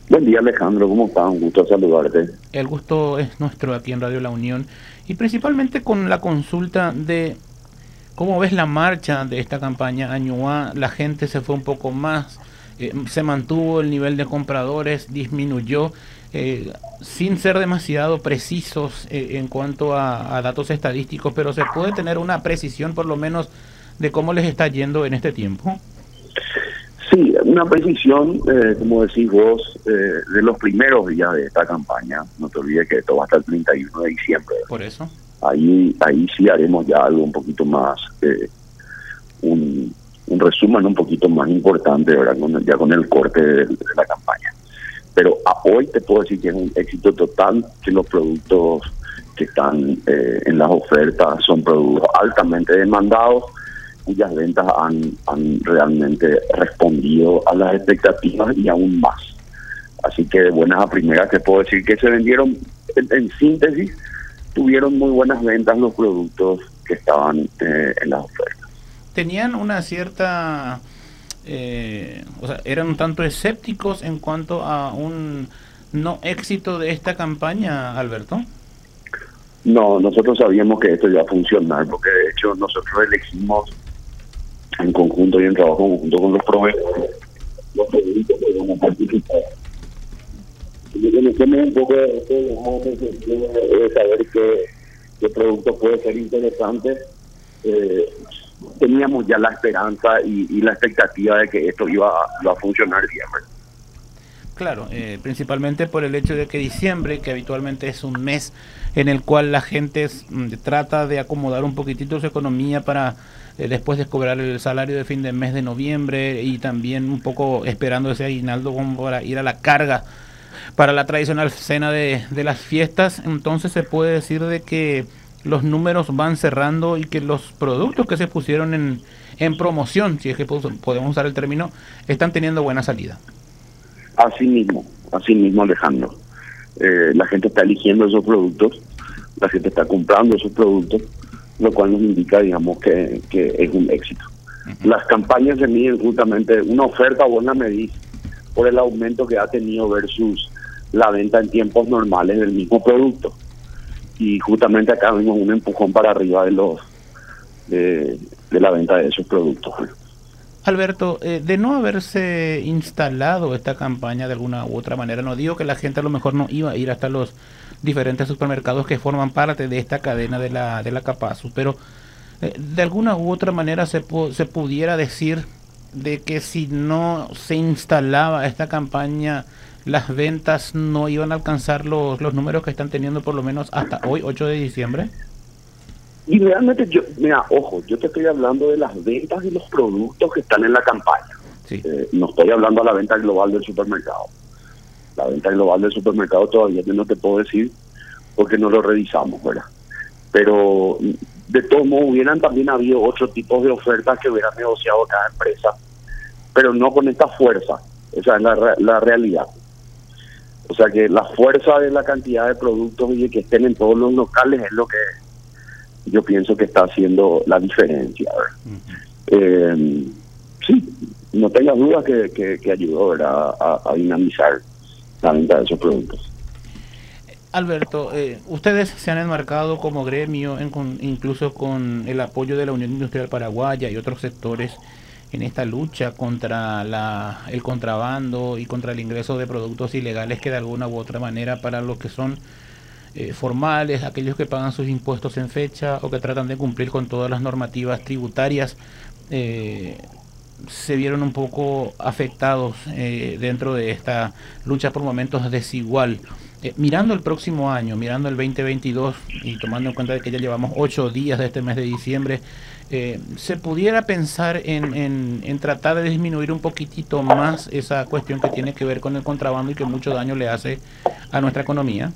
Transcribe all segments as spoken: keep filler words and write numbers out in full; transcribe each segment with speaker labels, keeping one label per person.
Speaker 1: Buen día, Alejandro, ¿cómo estás? Un gusto saludarte.
Speaker 2: El gusto es nuestro aquí en Radio La Unión y principalmente con la consulta de cómo ves la marcha de esta campaña año A. La gente se fue un poco más, eh, se mantuvo el nivel de compradores, disminuyó, eh, sin ser demasiado precisos eh, en cuanto a, a datos estadísticos, pero se puede tener una precisión por lo menos de cómo les está yendo en este tiempo.
Speaker 1: Sí, una precisión, eh, como decís vos, eh, de los primeros días de esta campaña. No te olvides que esto va hasta el treinta y uno de diciembre.
Speaker 2: Por eso.
Speaker 1: Ahí, ahí sí haremos ya algo un poquito más, eh, un, un resumen un poquito más importante, ¿verdad? Con, ya con el corte de, de la campaña. Pero a hoy te puedo decir que es un éxito total, que los productos que están eh, en las ofertas son productos altamente demandados, cuyas ventas han, han realmente respondido a las expectativas y aún más. Así que de buenas a primeras te puedo decir que se vendieron, en, en síntesis, tuvieron muy buenas ventas los productos que estaban eh, en las ofertas.
Speaker 2: Tenían una cierta, eh, o sea, eran un tanto escépticos en cuanto a un no éxito de esta campaña, Alberto.
Speaker 1: No, nosotros sabíamos que esto iba a funcionar, porque de hecho nosotros elegimos en conjunto y en trabajo conjunto con los proveedores los productos que van a participar. Y conocemos un poco de esto, de, de saber qué, qué producto puede ser interesante. Eh, teníamos ya la esperanza y, y la expectativa de que esto iba a, iba a funcionar bien, ¿verdad?
Speaker 2: Claro, eh, principalmente por el hecho de que diciembre, que habitualmente es un mes en el cual la gente es, mm, trata de acomodar un poquitito su economía para eh, después de cobrar el salario de fin de mes de noviembre y también un poco esperando ese aguinaldo como para ir a la carga para la tradicional cena de, de las fiestas. Entonces se puede decir de que los números van cerrando y que los productos que se pusieron en, en promoción, si es que podemos usar el término, están teniendo buena salida.
Speaker 1: Así mismo, así mismo, Alejandro. Eh, la gente está eligiendo esos productos, la gente está comprando esos productos, lo cual nos indica, digamos, que, que es un éxito. Uh-huh. Las campañas se miden justamente una oferta buena medida por el aumento que ha tenido versus la venta en tiempos normales del mismo producto. Y justamente acá vimos un empujón para arriba de los de, de la venta de esos productos.
Speaker 2: Alberto, eh, de no haberse instalado esta campaña de alguna u otra manera, no digo que la gente a lo mejor no iba a ir hasta los diferentes supermercados que forman parte de esta cadena de la de la Capasu, pero eh, de alguna u otra manera se, pu se pudiera decir de que si no se instalaba esta campaña, las ventas no iban a alcanzar los, los números que están teniendo por lo menos hasta hoy, ocho de diciembre.
Speaker 1: Y realmente, yo, mira, ojo, yo te estoy hablando de las ventas de los productos que están en la campaña.
Speaker 2: Sí.
Speaker 1: Eh, no estoy hablando de la venta global del supermercado. La venta global del supermercado todavía no te puedo decir porque no lo revisamos, ¿verdad? Pero de todos modos hubieran también habido otros tipos de ofertas que hubieran negociado cada empresa, pero no con esta fuerza. Esa es la, la realidad. O sea que la fuerza de la cantidad de productos y de que estén en todos los locales es lo que yo pienso que está haciendo la diferencia. Uh-huh. eh, sí, no tengas duda que, que, que ayudó, ¿verdad?, a, a dinamizar la venta de esos productos.
Speaker 2: Alberto, eh, ustedes se han enmarcado como gremio, en, con, incluso con el apoyo de la Unión Industrial Paraguaya y otros sectores en esta lucha contra la, el contrabando y contra el ingreso de productos ilegales que de alguna u otra manera para los que son Eh, formales, aquellos que pagan sus impuestos en fecha o que tratan de cumplir con todas las normativas tributarias, eh, se vieron un poco afectados eh, dentro de esta lucha por momentos desigual. Eh, mirando el próximo año, mirando el veinte veintidós y tomando en cuenta de que ya llevamos ocho días de este mes de diciembre, eh, ¿se pudiera pensar en, en, en tratar de disminuir un poquitito más esa cuestión que tiene que ver con el contrabando y que mucho daño le hace a nuestra economía?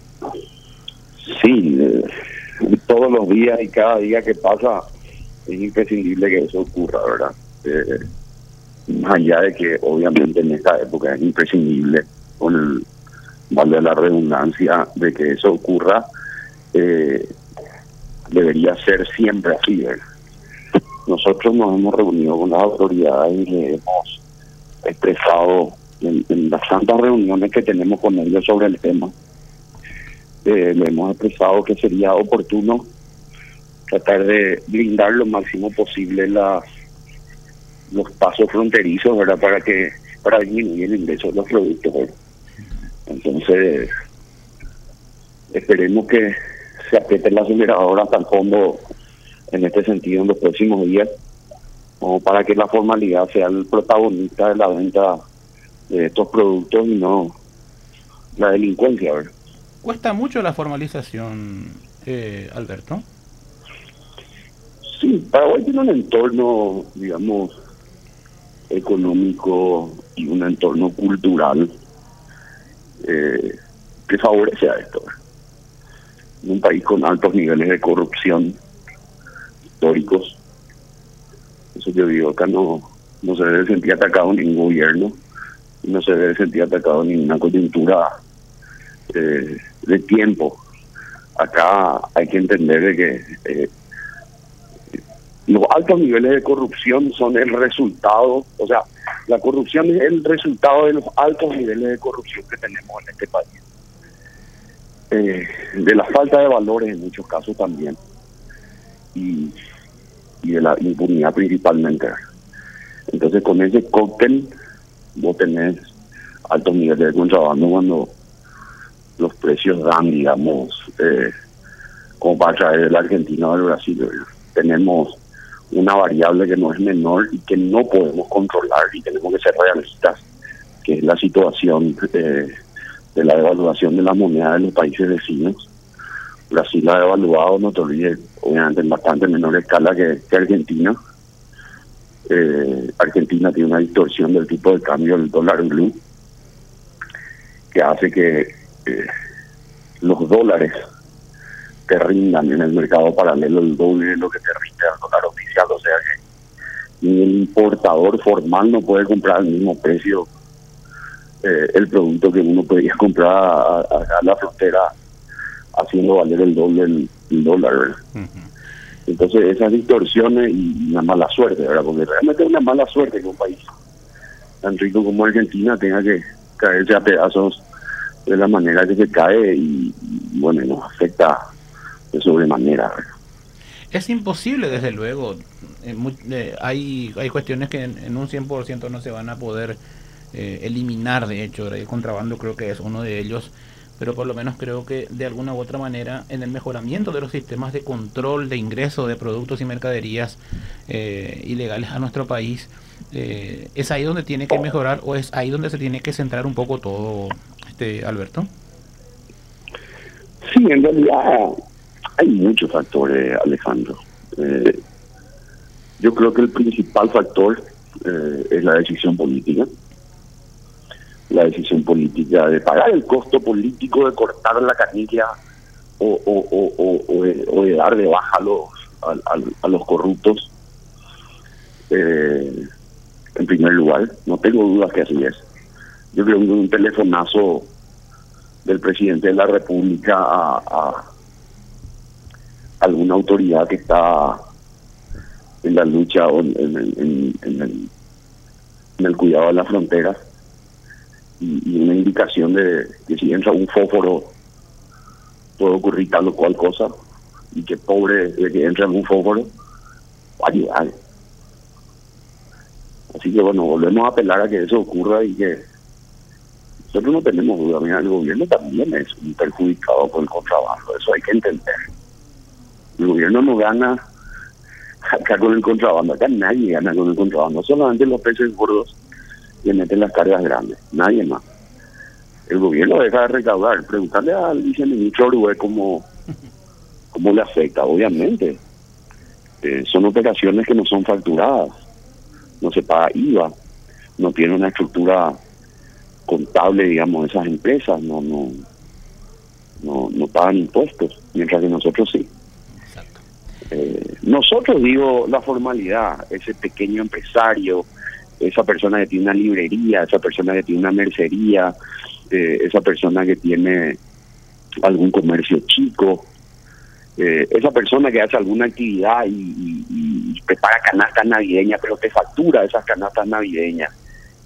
Speaker 1: Sí, eh, todos los días y cada día que pasa es imprescindible que eso ocurra, ¿verdad? Eh, más allá de que obviamente en esta época es imprescindible, con el valor de la redundancia, de que eso ocurra, eh, debería ser siempre así, ¿verdad? Nosotros nos hemos reunido con las autoridades y le hemos expresado en, en las tantas reuniones que tenemos con ellos sobre el tema, eh, le hemos expresado que sería oportuno tratar de blindar lo máximo posible la, los pasos fronterizos, ¿verdad? Para que para disminuir el ingreso de los productos, ¿verdad? Entonces, esperemos que se apriete el acelerador hasta el fondo en este sentido en los próximos días, como para que la formalidad sea el protagonista de la venta de estos productos y no la delincuencia, ¿verdad?
Speaker 2: ¿Cuesta mucho la formalización, eh, Alberto?
Speaker 1: Sí, Paraguay tiene un entorno, digamos, económico y un entorno cultural eh, que favorece a esto. En un país con altos niveles de corrupción históricos, eso yo digo, acá no, no se debe sentir atacado ningún gobierno, no se debe sentir atacado ninguna coyuntura eh, de tiempo. Acá hay que entender de que eh, los altos niveles de corrupción son el resultado, o sea, la corrupción es el resultado de los altos niveles de corrupción que tenemos en este país. Eh, de la falta de valores en muchos casos también. Y, y de la impunidad principalmente. Entonces con ese cóctel vos tenés altos niveles de contrabando cuando los precios dan, digamos, eh, como para traer de la Argentina o del Brasil. ¿verdad? Tenemos una variable que no es menor y que no podemos controlar y tenemos que ser realistas, que es la situación eh, de la devaluación de la moneda de los países vecinos. Brasil ha devaluado, no te olvides, obviamente en bastante menor escala que, que Argentina. Eh, Argentina tiene una distorsión del tipo de cambio del dólar blue que hace que eh, los dólares te rindan en el mercado paralelo el doble de lo que te rinde el dólar oficial, o sea que ni el importador formal no puede comprar al mismo precio eh, el producto que uno podría comprar a, a, a la frontera haciendo valer el doble el, el dólar, ¿verdad? Uh-huh. Entonces esas distorsiones y una mala suerte, ¿verdad? Porque realmente es una mala suerte que un país tan rico como Argentina tenga que caerse a pedazos de la manera que se cae y, y bueno, nos afecta de sobremanera, ¿verdad?
Speaker 2: Es imposible, desde luego. Eh, muy, eh, hay hay cuestiones que en, en un cien por ciento no se van a poder eh, eliminar, de hecho. El contrabando creo que es uno de ellos, pero por lo menos creo que de alguna u otra manera en el mejoramiento de los sistemas de control de ingreso de productos y mercaderías eh, ilegales a nuestro país, eh, ¿es ahí donde tiene que mejorar o es ahí donde se tiene que centrar un poco todo, este Alberto?
Speaker 1: Sí, en realidad hay muchos factores, Alejandro. Eh, yo creo que el principal factor eh, es la decisión política. La decisión política de pagar el costo político de cortar la canilla o, o, o, o, o, de, o de dar de baja a los, a, a, a los corruptos. Eh, en primer lugar, no tengo dudas que así es. Yo creo que un telefonazo del presidente de la República a, a alguna autoridad que está en la lucha o en, en, en, en, el, en el cuidado de la frontera y, y una indicación de que si entra un fósforo puede ocurrir tal o cual cosa y que pobre de que entre algún fósforo va a llegar. Así que bueno, volvemos a apelar a que eso ocurra y que nosotros no tenemos duda. Mira, el gobierno también es un perjudicado por el contrabando, eso hay que entender. El gobierno no gana acá con el contrabando, acá nadie gana con el contrabando, solamente los peces gordos le meten las cargas grandes, nadie más. El gobierno deja de recaudar. Preguntarle al viceministro Orué cómo, cómo le afecta, obviamente. Eh, son operaciones que no son facturadas, no se paga I V A, no tiene una estructura contable, digamos, de esas empresas, no, no, no, no pagan impuestos, mientras que nosotros sí. Eh, nosotros, digo, la formalidad, ese pequeño empresario, esa persona que tiene una librería, esa persona que tiene una mercería, eh, esa persona que tiene algún comercio chico, eh, esa persona que hace alguna actividad y, y, y prepara canastas navideñas, pero te factura esas canastas navideñas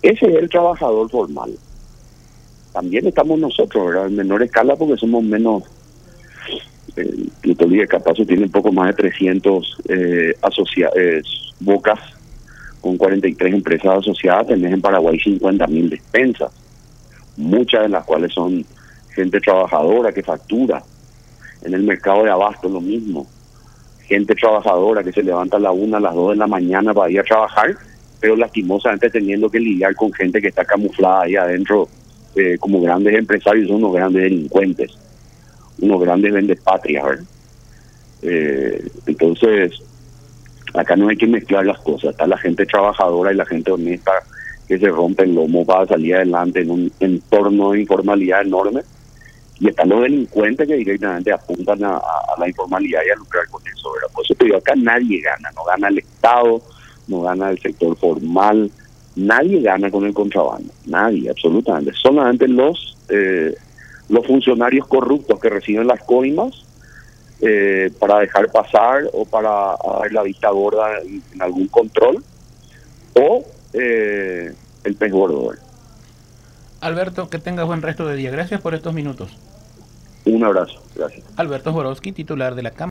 Speaker 1: Ese es el trabajador formal. También estamos nosotros, ¿verdad? En menor escala porque somos menos. Eh, Plutolia Capazo tiene un poco más de trescientos eh, asocia eh, bocas con cuarenta y tres empresas asociadas. Tenés en Paraguay cincuenta mil despensas, muchas de las cuales son gente trabajadora que factura. En el mercado de abasto lo mismo, gente trabajadora que se levanta a la una, a las dos de la mañana para ir a trabajar, pero lastimosamente teniendo que lidiar con gente que está camuflada ahí adentro eh, como grandes empresarios, son unos grandes delincuentes, unos grandes vendepatrias, ¿verdad? Eh, entonces, acá no hay que mezclar las cosas. Está la gente trabajadora y la gente honesta que se rompe el lomo para salir adelante en un entorno de informalidad enorme. Y están los delincuentes que directamente apuntan a, a la informalidad y a lucrar con eso, ¿verdad? Por eso te digo, acá nadie gana. No gana el Estado, no gana el sector formal. Nadie gana con el contrabando. Nadie, absolutamente. Solamente los, eh, los funcionarios corruptos que reciben las coimas Eh, para dejar pasar o para dar la vista gorda en, en algún control, o eh, el pez gordo.
Speaker 2: Alberto, que tengas buen resto de día. Gracias por estos minutos.
Speaker 1: Un abrazo, gracias.
Speaker 2: Alberto Jorowski, titular de la Cámara